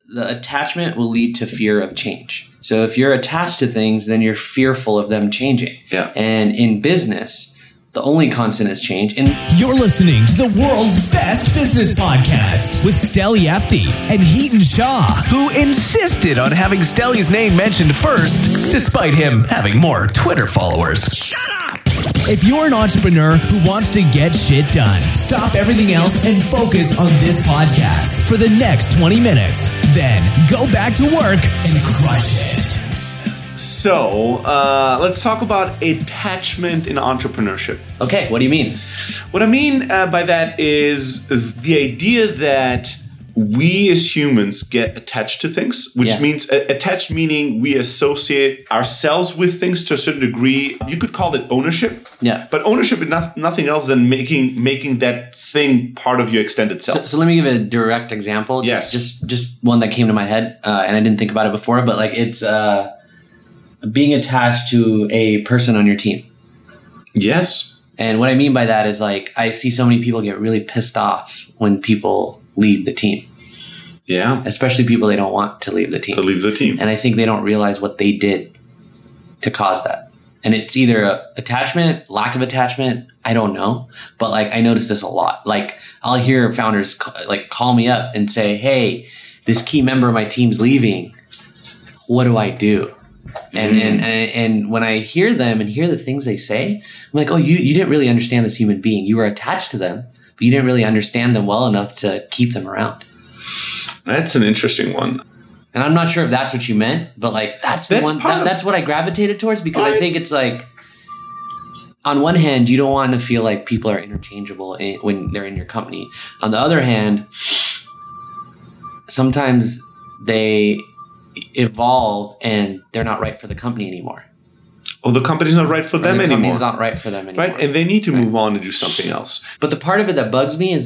the attachment will lead to fear of change. So if you're attached to things, then you're fearful of them changing. Yeah. And in business, the only constant is change. And you're listening to the world's best business podcast with Steli Efti and Heaton Shaw, who insisted on having Steli's name mentioned first, despite him having more Twitter followers. Shut up! If you're an entrepreneur who wants to get shit done, stop everything else and focus on this podcast for the next 20 minutes. Then go back to work and crush it. So, let's talk about attachment in entrepreneurship. Okay, what do you mean? What I mean by that is the idea that we as humans get attached to things, which means attached meaning we associate ourselves with things to a certain degree. You could call it ownership. Yeah. But ownership is nothing else than making that thing part of your extended self. So let me give a direct example. Yes. Just one that came to my head, and I didn't think about it before, but like it's being attached to a person on your team. Yes. And what I mean by that is like I see so many people get really pissed off when people leave the team. Yeah. Especially people they don't want to leave the team. To leave the team. And I think they don't realize what they did to cause that. And it's either attachment, lack of attachment, I don't know. But like I notice this a lot. Like I'll hear founders call me up and say, "Hey, this key member of my team's leaving. What do I do?" And when I hear them and hear the things they say, I'm like, "Oh, you didn't really understand this human being. You were attached to them, but you didn't really understand them well enough to keep them around." That's an interesting one. And I'm not sure if that's what you meant, but like that's what I gravitated towards because I think it's like on one hand, you don't want to feel like people are interchangeable when they're in your company. On the other hand, sometimes they evolve and they're not right for the company anymore. Oh, the company's not right for them anymore. The company's not right for them anymore. Right, and they need to move on and do something else. But the part of it that bugs me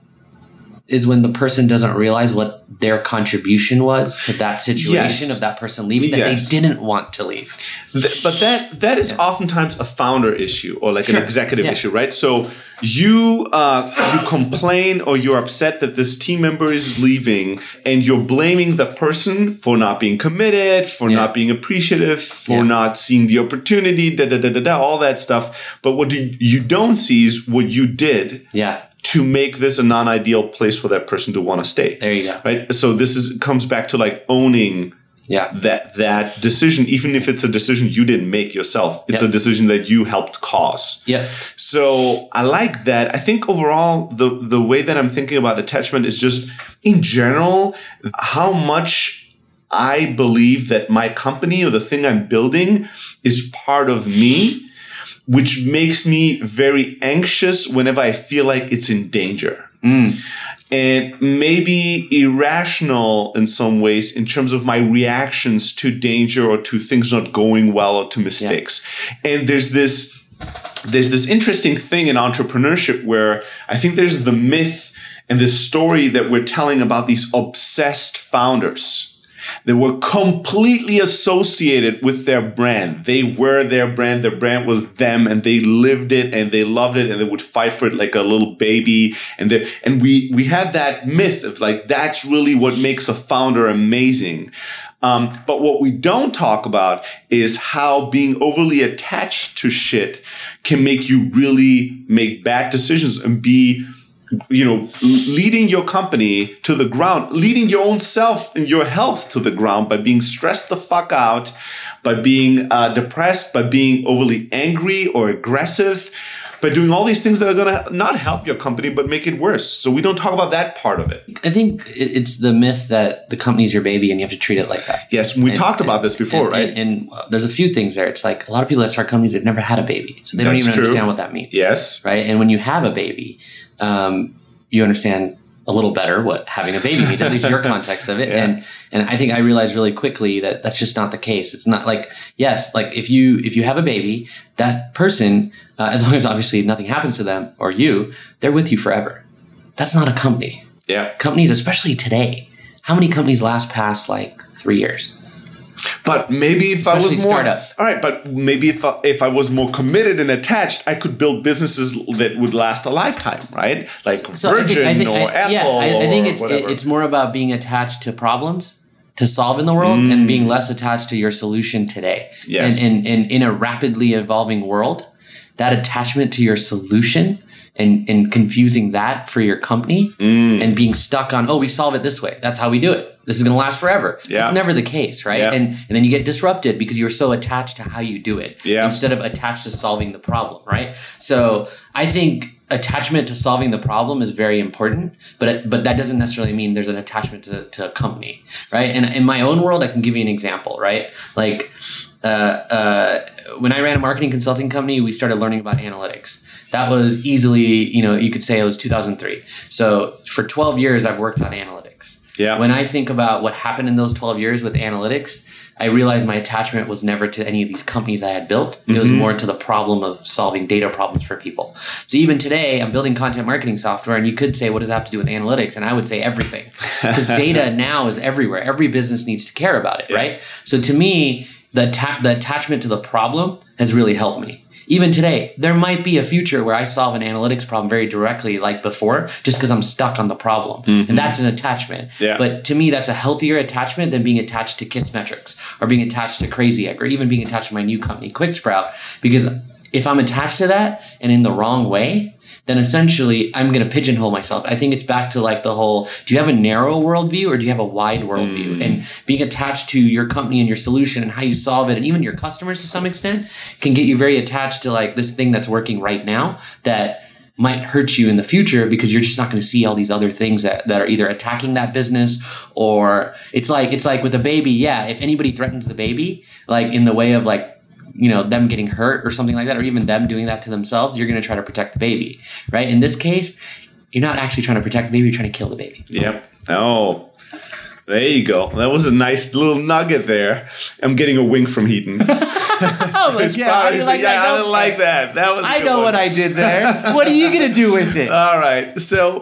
is when the person doesn't realize what their contribution was to that situation of that person leaving, that they didn't want to leave. But that is oftentimes a founder issue or like an executive issue, right? So you complain or you're upset that this team member is leaving and you're blaming the person for not being committed, for not being appreciative, for not seeing the opportunity, all that stuff. But what you don't see is what you did. Yeah. To make this a non-ideal place for that person to want to stay. There you go. Right? So this comes back to like owning that decision, even if it's a decision you didn't make yourself. It's a decision that you helped cause. Yeah. So I like that. I think overall, the way that I'm thinking about attachment is just in general, how much I believe that my company or the thing I'm building is part of me, which makes me very anxious whenever I feel like it's in danger. And maybe irrational in some ways in terms of my reactions to danger or to things not going well or to mistakes. And there's this interesting thing in entrepreneurship where I think there's the myth and this story that we're telling about these obsessed founders. They were completely associated with their brand. They were their brand. Their brand was them, and they lived it, and they loved it, and they would fight for it like a little baby. And we had that myth of like that's really what makes a founder amazing. But what we don't talk about is how being overly attached to shit can make you really make bad decisions and be, leading your company to the ground, leading your own self and your health to the ground by being stressed the fuck out, by being depressed, by being overly angry or aggressive, by doing all these things that are going to not help your company but make it worse. So we don't talk about that part of it. I think it's the myth that the company's your baby and you have to treat it like that. Yes, we talked about this before, right? And there's a few things there. It's like a lot of people that start companies, they've never had a baby. So they don't even understand what that means. Yes. Right? And when you have a baby, you understand a little better what having a baby means, at least your context of it. And I think I realized really quickly that that's just not the case. It's not like, yes, like if you have a baby, that person, as long as obviously nothing happens to them or you, they're with you forever. That's not a company. Yeah. Companies, especially today, how many companies last past like 3 years? But maybe if I was Especially more startup. all right, but maybe if I was more committed and attached, I could build businesses that would last a lifetime, right? Like Virgin or Apple. I think or whatever. it's more about being attached to problems to solve in the world and being less attached to your solution today. Yes. And in a rapidly evolving world, that attachment to your solution and confusing that for your company and being stuck on, we solve it this way. That's how we do it. This is going to last forever. Yeah. It's never the case, right? Yeah. And then you get disrupted because you're so attached to how you do it Yeah. instead of attached to solving the problem, right? So I think attachment to solving the problem is very important, but that doesn't necessarily mean there's an attachment to a company, right? And in my own world, I can give you an example, right? Like when I ran a marketing consulting company, we started learning about analytics. That was easily, you could say it was 2003. So for 12 years, I've worked on analytics. Yeah. When I think about what happened in those 12 years with analytics, I realized my attachment was never to any of these companies I had built. It was more to the problem of solving data problems for people. So even today, I'm building content marketing software, and you could say, what does that have to do with analytics? And I would say everything. Because data now is everywhere. Every business needs to care about it, right? So to me, the attachment to the problem has really helped me. Even today, there might be a future where I solve an analytics problem very directly like before, just because I'm stuck on the problem. And that's an attachment. Yeah. But to me, that's a healthier attachment than being attached to Kissmetrics or being attached to Crazy Egg or even being attached to my new company, QuickSprout. Because if I'm attached to that and in the wrong way, then essentially I'm going to pigeonhole myself. I think it's back to like the whole, do you have a narrow worldview or do you have a wide worldview? And being attached to your company and your solution and how you solve it, and even your customers to some extent, can get you very attached to like this thing that's working right now that might hurt you in the future because you're just not going to see all these other things that are either attacking that business, or it's like with a baby. Yeah. If anybody threatens the baby, like in the way of like, them getting hurt or something like that, or even them doing that to themselves, you're going to try to protect the baby, right? In this case, you're not actually trying to protect the baby, you're trying to kill the baby. Yep. Oh, there you go. That was a nice little nugget there. I'm getting a wink from Heaton. Oh, I didn't like that. That was. I know what I did there. What are you going to do with it? All right. So,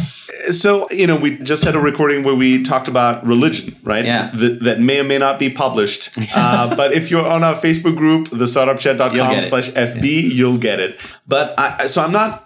we just had a recording where we talked about religion, right? Yeah. That may or may not be published. But if you're on our Facebook group, thestartupchat.com/FB, you'll get it. But I'm not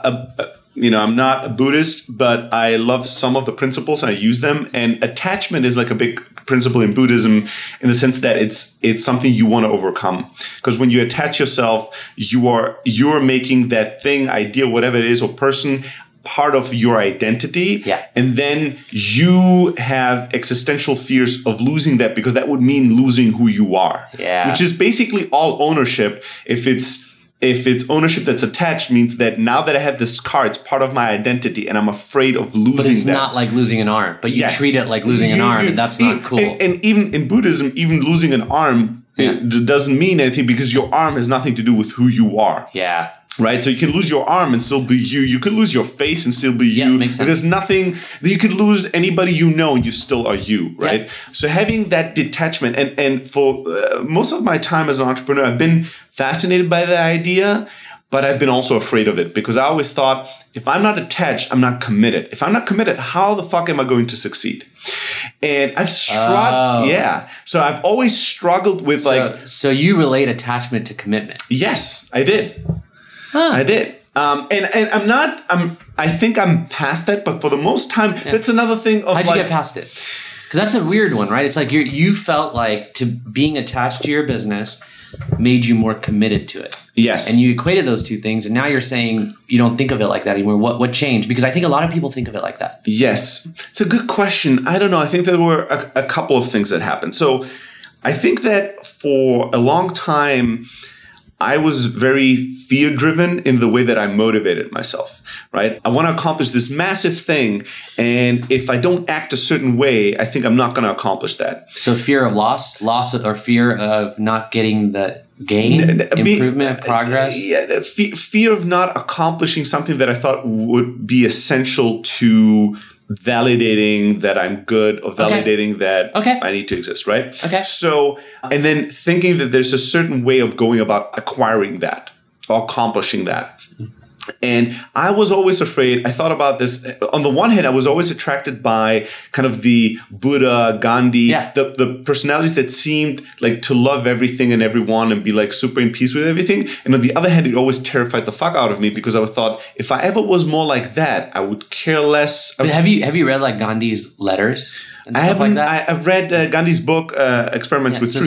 I'm not a Buddhist, but I love some of the principles and I use them. And attachment is like a big principle in Buddhism in the sense that it's something you want to overcome. Because when you attach yourself, you're making that thing, idea, whatever it is, or person, part of your identity. Yeah. And then you have existential fears of losing that because that would mean losing who you are. Yeah. Which is basically all ownership. If it's ownership that's attached, means that now that I have this car, it's part of my identity and I'm afraid of losing that. But it's not like losing an arm, but you treat it like losing an arm, and that's not cool. And even in Buddhism, even losing an arm it doesn't mean anything because your arm has nothing to do with who you are. Yeah. Right? So you can lose your arm and still be you. You could lose your face and still be you. Makes sense. There's nothing, you could lose anybody you know and you still are you, right? Yeah. So having that detachment, and for most of my time as an entrepreneur, I've been fascinated by the idea, but I've been also afraid of it because I always thought, if I'm not attached, I'm not committed. If I'm not committed, how the fuck am I going to succeed? And I've struggled. Yeah. So I've always struggled with So you relate attachment to commitment. Yes, I did. Huh. I did. And I think I'm past that, but for the most time, that's another thing of How'd you get past it? Because that's a weird one, right? It's like you felt like being attached to your business made you more committed to it. Yes. And you equated those two things, and now you're saying you don't think of it like that anymore. What changed? Because I think a lot of people think of it like that. Yes. It's a good question. I don't know. I think there were a couple of things that happened. So I think that for a long time, I was very fear-driven in the way that I motivated myself, right? I want to accomplish this massive thing, and if I don't act a certain way, I think I'm not going to accomplish that. So fear of loss or fear of not getting the gain, improvement, progress? Yeah, fear of not accomplishing something that I thought would be essential to validating that I'm good or validating that I need to exist, right? Okay. So, and then thinking that there's a certain way of going about acquiring that or accomplishing that. And I was always afraid. I thought about this. On the one hand, I was always attracted by kind of the Buddha, Gandhi, the personalities that seemed like to love everything and everyone and be like super in peace with everything. And on the other hand, it always terrified the fuck out of me because I thought if I ever was more like that, I would care less. But have you read like Gandhi's letters and stuff like that? I've read Gandhi's book, Experiments with Truth.